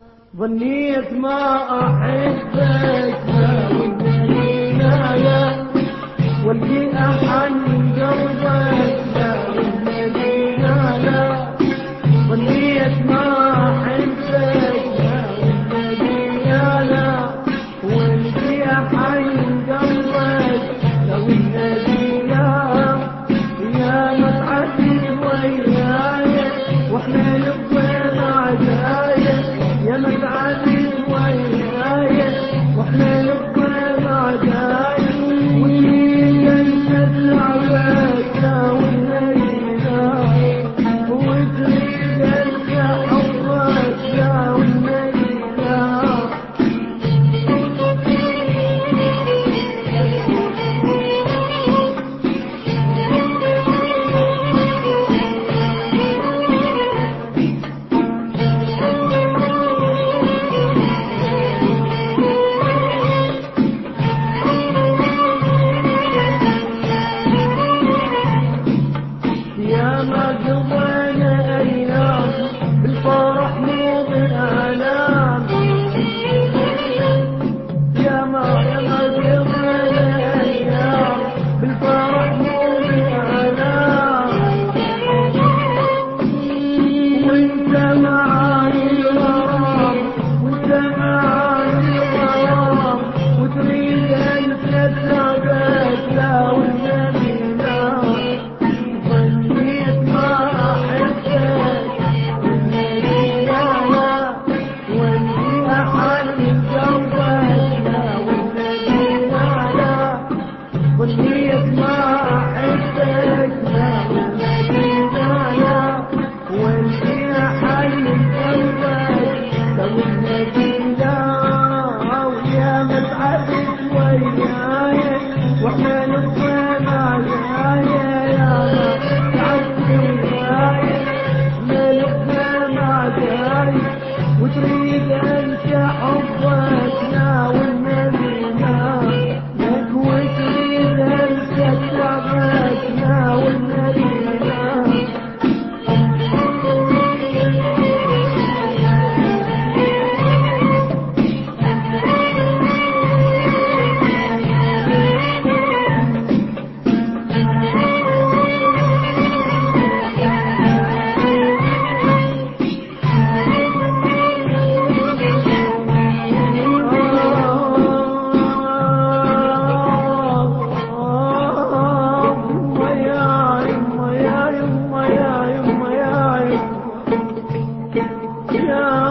ظنيت ما أحبك والدليل لا والقي أحن قلبك والدليل لا ظنيت ما أحبك والدليل لا والقي أحن قلبك والدليل لا يا متعدي وياي واحنا نبغى عدايا يا متعدي وياي واحنا نبغى عدايا وتريد انت تلعبك والنيلة وتريد انت حبك والنيلة يا ما قضينا أيام بالفرح مو بالآلام يا ما قضينا أيام بالفرح مو بالآلام وانت معاني الغرام وانت معاني الغرام وتريد أن تتلقاك لا والنبي لا ظنيت ما أحبك والقي أحن قلبك لو النبيلة ويا متعبد وياي واحنا نبغى معايا يا متعبد وياي احنا نبغى معايا وتريد انت حبك لا والنبيلة لك وتريد انت تلعبك لا والنبيلة يا